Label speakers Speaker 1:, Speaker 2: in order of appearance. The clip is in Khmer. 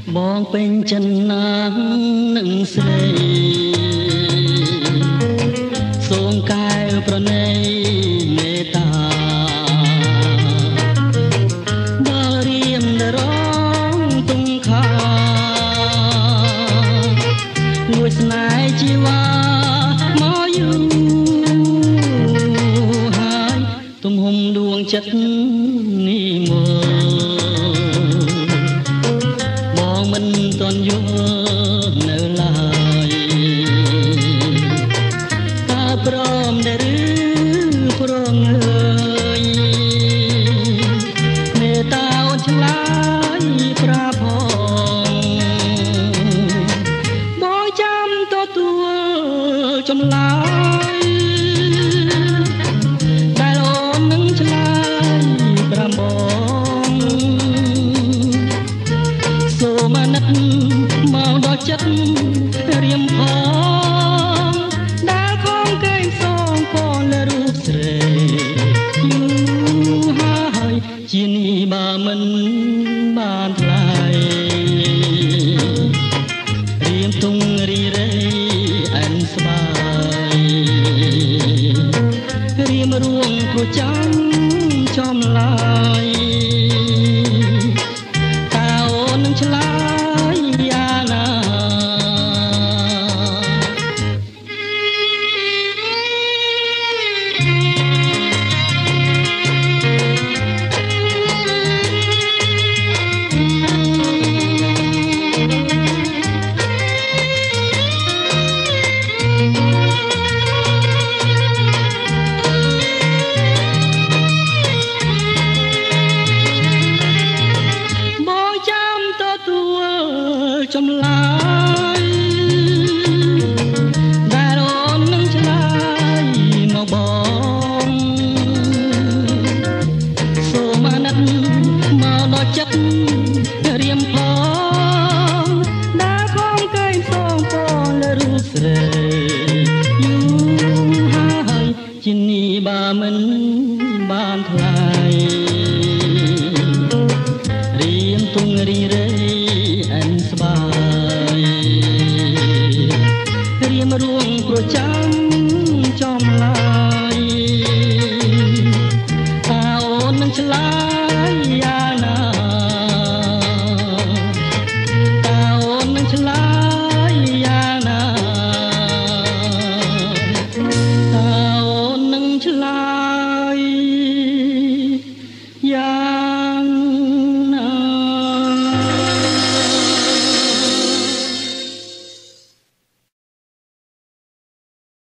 Speaker 1: បងពេញចិនណាងនឹងស្រីសូមកែវប្រណីមេត្តាបើរៀមដរងទុំខាងួយស្នេហ៍ជីវ៉ាមកយូរហើយទំហំដួងចិត្តនេះមកមិនតន់យល់នៅឡើយតើព្រមដែរឬព្រមអើយមេត្តាអូនឆ្លើយប្រាប់ផងបងចាំទទួលចម្លើយដែលអូននឹងឆ្លើយប្រាប់បងសូមអាណិតមកដល់ចិត្តរៀមផងដែលខំកែងសងកូនលើរូបស្រីយូរហើយជានេះបើមិនបានថ្លៃរៀមទុងរីរៃអែនស្បាយរៀមរួងព្រោះចាំចំឡាយតើអូននឹងឆ្លើយយ៉ាងណាចម្លើយ